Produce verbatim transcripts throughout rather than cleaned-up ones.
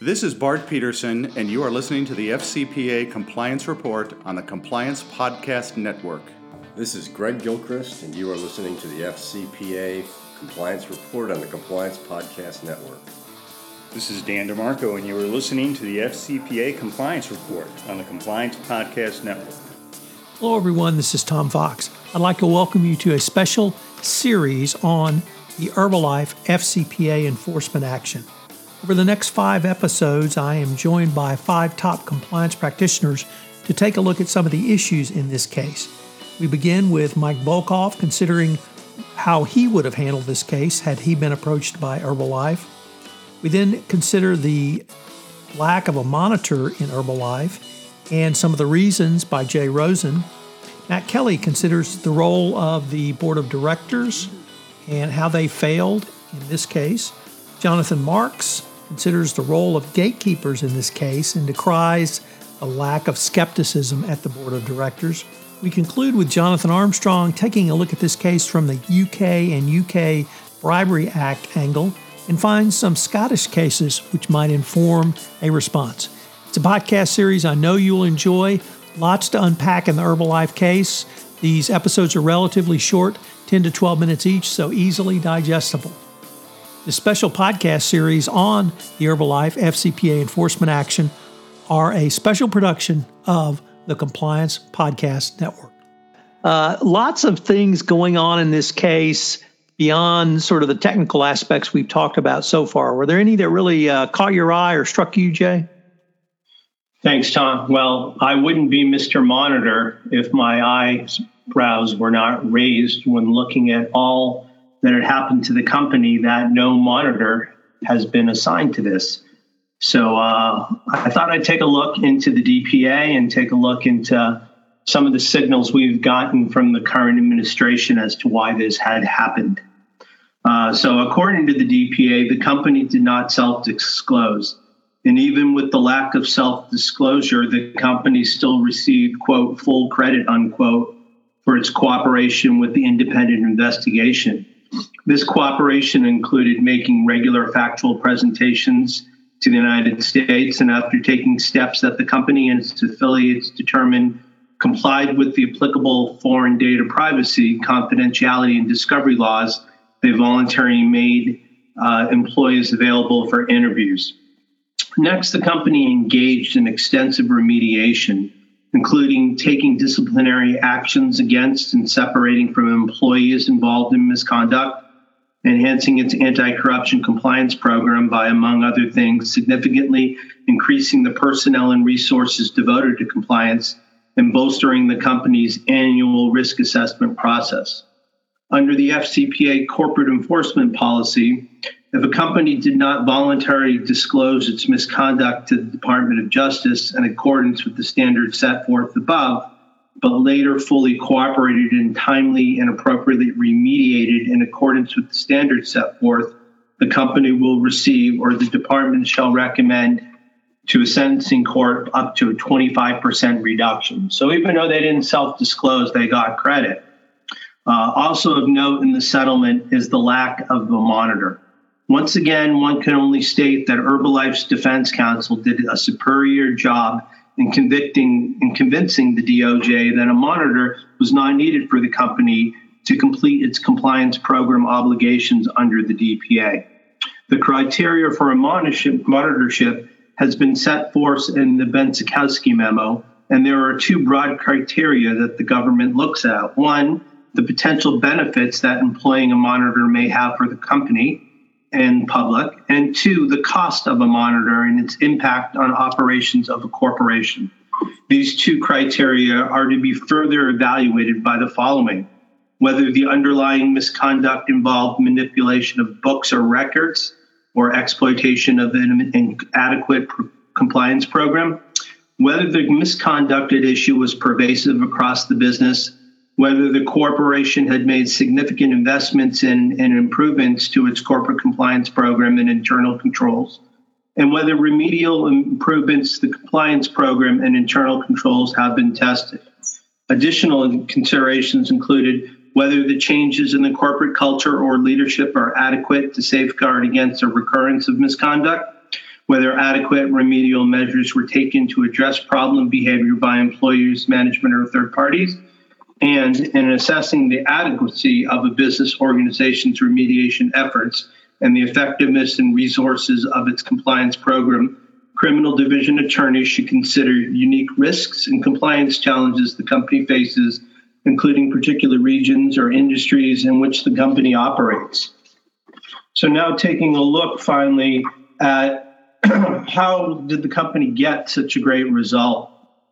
This is Bart Peterson, and you are listening to the F C P A Compliance Report on the Compliance Podcast Network. This is Greg Gilchrist, and you are listening to the F C P A Compliance Report on the Compliance Podcast Network. This is Dan DeMarco, and you are listening to the F C P A Compliance Report on the Compliance Podcast Network. Hello, everyone. This is Tom Fox. I'd like to welcome you to a special series on the Herbalife F C P A enforcement action. Over the next five episodes, I am joined by five top compliance practitioners to take a look at some of the issues in this case. We begin with Mike Volkov, considering how he would have handled this case had he been approached by Herbalife. We then consider the lack of a monitor in Herbalife and some of the reasons by Jay Rosen. Matt Kelly considers the role of the board of directors and how they failed in this case. Jonathan Marks considers the role of gatekeepers in this case and decries a lack of skepticism at the board of directors. We conclude with Jonathan Armstrong taking a look at this case from the U K and U K Bribery Act angle and finds some Scottish cases which might inform a response. It's a podcast series I know you'll enjoy. Lots to unpack in the Herbalife case. These episodes are relatively short, ten to twelve minutes each, so easily digestible. This special podcast series on the Herbalife F C P A enforcement action are a special production of the Compliance Podcast Network. Uh, lots of things going on in this case beyond sort of the technical aspects we've talked about so far. Were there any that really uh, caught your eye or struck you, Jay? Thanks, Tom. Well, I wouldn't be Mister Monitor if my eyebrows were not raised when looking at all that had happened to the company that no monitor has been assigned to this. So uh, I thought I'd take a look into the D P A and take a look into some of the signals we've gotten from the current administration as to why this had happened. Uh, so according to the D P A, the company did not self-disclose. And even with the lack of self-disclosure, the company still received, quote, full credit, unquote, for its cooperation with the independent investigation. This cooperation included making regular factual presentations to the United States, and after taking steps that the company and its affiliates determined complied with the applicable foreign data privacy, confidentiality, and discovery laws, they voluntarily made uh, employees available for interviews. Next, the company engaged in extensive remediation, including taking disciplinary actions against and separating from employees involved in misconduct, enhancing its anti-corruption compliance program by, among other things, significantly increasing the personnel and resources devoted to compliance, and bolstering the company's annual risk assessment process. Under the F C P A corporate enforcement policy, if a company did not voluntarily disclose its misconduct to the Department of Justice in accordance with the standards set forth above, but later fully cooperated and timely and appropriately remediated in accordance with the standards set forth, the company will receive, or the department shall recommend to a sentencing court, up to a twenty-five percent reduction. So even though they didn't self-disclose, they got credit. Uh, also of note in the settlement is the lack of a monitor. Once again, one can only state that Herbalife's defense counsel did a superior job in convicting in convincing the D O J that a monitor was not needed for the company to complete its compliance program obligations under the D P A. The criteria for a monitorship has been set forth in the Benczkowski memo, and there are two broad criteria that the government looks at. One, the potential benefits that employing a monitor may have for the company and public, and two, the cost of a monitor and its impact on operations of a corporation. These two criteria are to be further evaluated by the following: whether the underlying misconduct involved manipulation of books or records or exploitation of an inadequate compliance program, whether the misconduct at issue was pervasive across the business, whether the corporation had made significant investments in and improvements to its corporate compliance program and internal controls, and whether remedial improvements to the compliance program and internal controls have been tested. Additional considerations included whether the changes in the corporate culture or leadership are adequate to safeguard against a recurrence of misconduct, whether adequate remedial measures were taken to address problem behavior by employees, management, or third parties, and in assessing the adequacy of a business organization's remediation efforts and the effectiveness and resources of its compliance program, criminal division attorneys should consider unique risks and compliance challenges the company faces, including particular regions or industries in which the company operates. So now taking a look finally at how did the company get such a great result?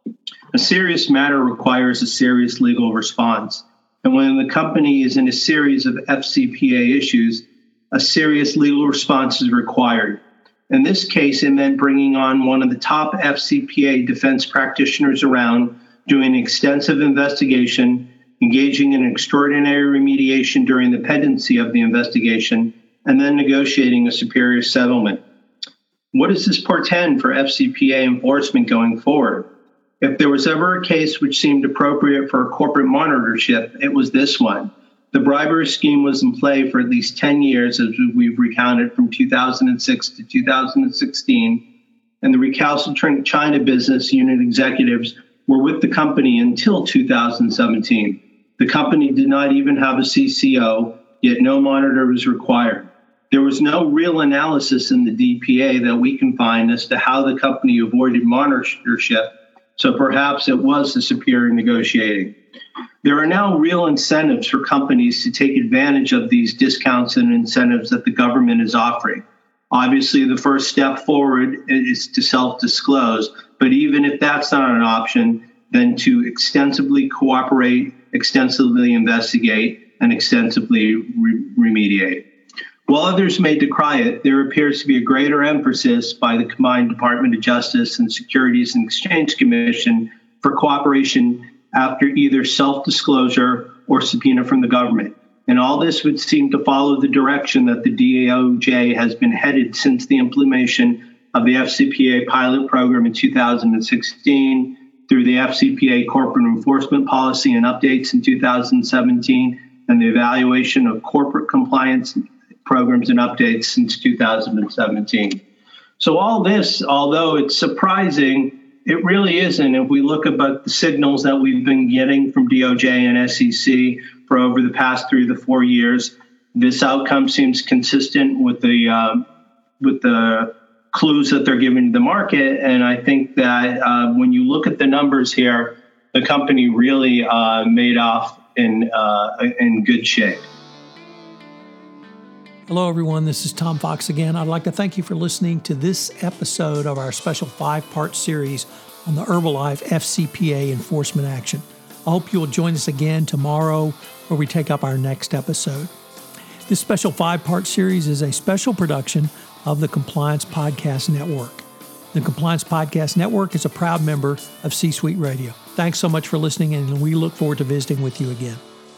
A serious matter requires a serious legal response. And when the company is in a series of F C P A issues, a serious legal response is required. In this case, it meant bringing on one of the top F C P A defense practitioners around, doing extensive investigation, engaging in extraordinary remediation during the pendency of the investigation, and then negotiating a superior settlement. What does this portend for F C P A enforcement going forward? If there was ever a case which seemed appropriate for a corporate monitorship, it was this one. The bribery scheme was in play for at least ten years, as we've recounted from two thousand six to two thousand sixteen, and the recalcitrant China business unit executives were with the company until two thousand seventeen. The company did not even have a C C O, yet no monitor was required. There was no real analysis in the D P A that we can find as to how the company avoided monitorship, so perhaps it was the superior negotiating. There are now real incentives for companies to take advantage of these discounts and incentives that the government is offering. Obviously, the first step forward is to self-disclose, but even if that's not an option, then to extensively cooperate, extensively investigate, and extensively re- remediate. While others may decry it, there appears to be a greater emphasis by the combined Department of Justice and Securities and Exchange Commission for cooperation after either self-disclosure or subpoena from the government. And all this would seem to follow the direction that the D O J has been headed since the implementation of the F C P A pilot program in two thousand sixteen, through the F C P A corporate enforcement policy and updates in two thousand seventeen, and the evaluation of corporate compliance programs and updates since two thousand seventeen. So all this, although it's surprising, it really isn't. If we look about the signals that we've been getting from D O J and S E C for over the past three to four years, this outcome seems consistent with the uh, with the clues that they're giving to the market. And I think that uh, when you look at the numbers here, the company really uh, made off in uh, in good shape. Hello, everyone. This is Tom Fox again. I'd like to thank you for listening to this episode of our special five-part series on the Herbalife F C P A enforcement action. I hope you'll join us again tomorrow where we take up our next episode. This special five-part series is a special production of the Compliance Podcast Network. The Compliance Podcast Network is a proud member of C-Suite Radio. Thanks so much for listening, and we look forward to visiting with you again.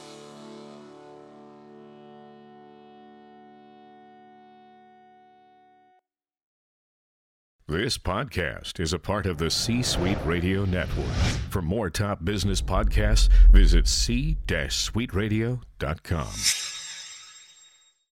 This podcast is a part of the C-Suite Radio Network. For more top business podcasts, visit c suite radio dot com.